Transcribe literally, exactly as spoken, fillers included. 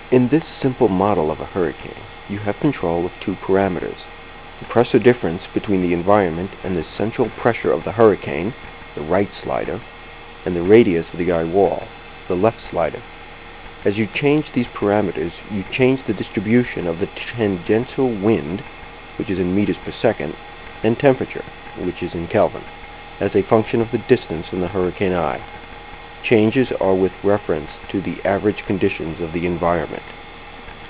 In this simple model of a hurricane, you have control of two parameters: the pressure difference between the environment and the central pressure of the hurricane, the right slider, and the radius of the eye wall, the left slider. As you change these parameters, you change the distribution of the tangential wind, which is in meters per second, and temperature, which is in Kelvin, as a function of the distance from the hurricane eye. Changes are with reference to the average conditions of the environment.